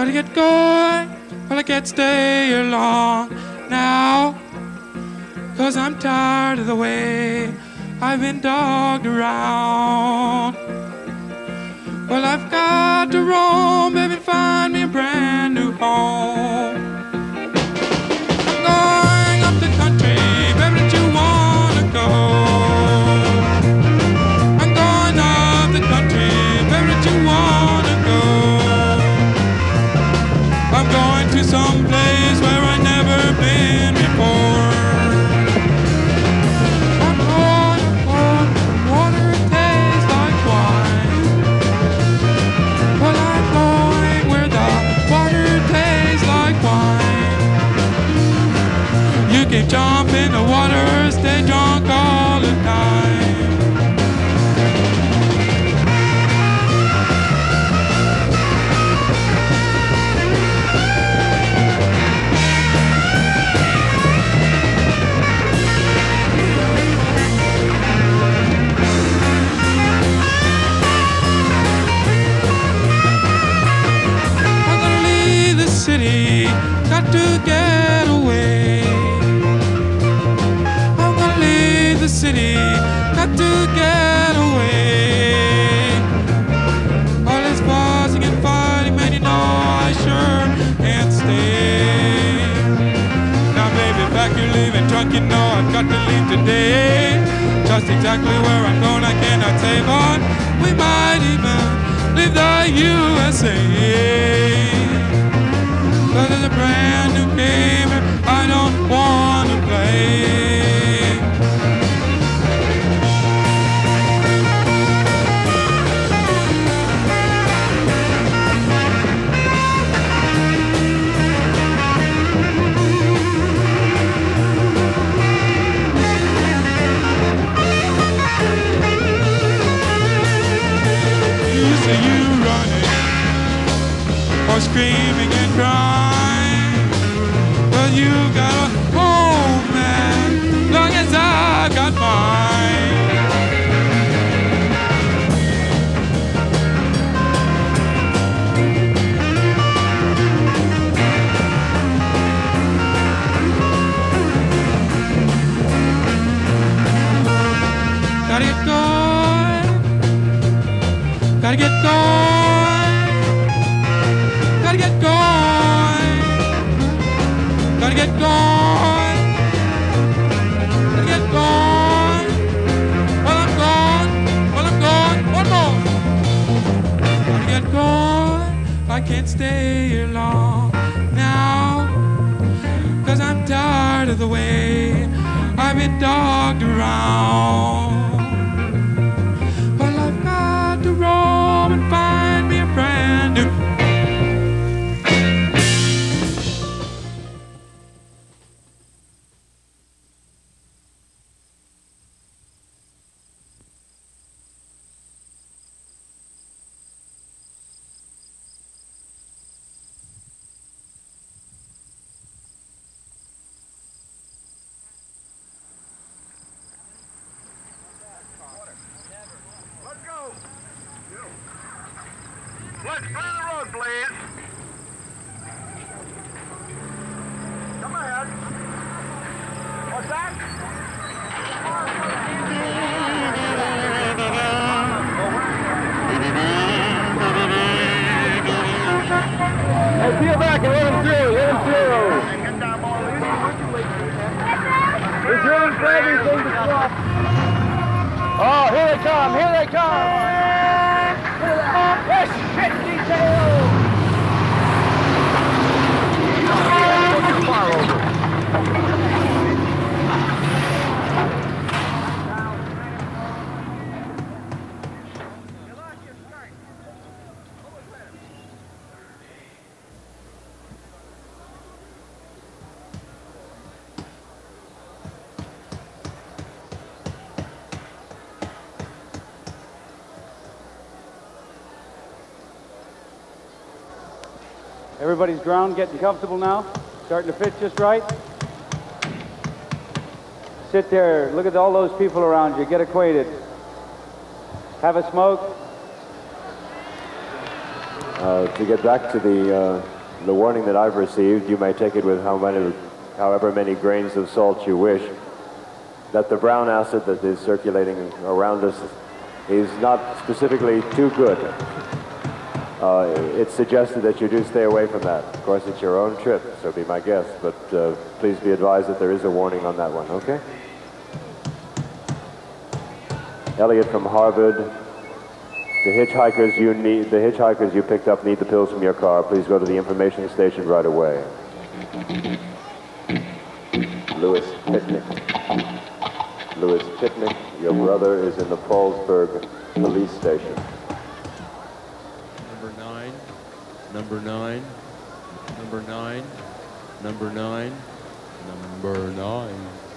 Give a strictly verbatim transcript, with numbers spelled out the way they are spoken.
Gotta get going, but I can't stay here long now, 'cause I'm tired of the way I've been dogged around. Well, I've got to roam, baby, find me a brand new home. I'm going up the country, baby, don't you wanna go? I'm going up the country, baby, don't you wanna go? I'm going to some place where I've never been before. I'm going on water tastes like wine. Well, I'm going where the water tastes like wine. You can jump in the water, stay drunk all the time. City, got to get away. I'm gonna leave the city, got to get away. All this fussing and fighting, man, you know I sure can't stay. Now, baby, back you're leaving drunk, you know I've got to leave today. Just exactly where I'm going, I cannot say, but we might even leave the U S A. But there's a brand new game I don't want to play. You say you running or screaming and crying, but you got a home, man, long as I've got mine. Gotta get going, gotta get going, gotta get going, gotta get going, gotta get going. Well, I'm gone, well, I'm gone, one more. Gotta get going, I can't stay here long now, 'cause I'm tired of the way I've been dogged around. Well, I've got to roam and find me a brand new. Let's clear the road, please. Come ahead. What's that? Hey, peel back and let him through. Let him through. He's doing for everything to stop. Oh, here they come. Here they come. Yes, shit detail! Far over. Everybody's ground getting comfortable now? Starting to fit just right? Sit there, look at all those people around you, get acquainted. Have a smoke? Uh, to get back to the uh, the warning that I've received, you may take it with how many, however many grains of salt you wish, that the brown acid that is circulating around us is not specifically too good. Uh, it's suggested that you do stay away from that. Of course, it's your own trip, so be my guest, but uh, please be advised that there is a warning on that one, okay? Elliot from Harvard. The hitchhikers you need, the hitchhikers you picked up need the pills from your car. Please go to the information station right away. Louis Pitnick. Louis Pitnick, your brother is in the Paulsburg police station. Number nine, number nine, number nine, number nine, number nine.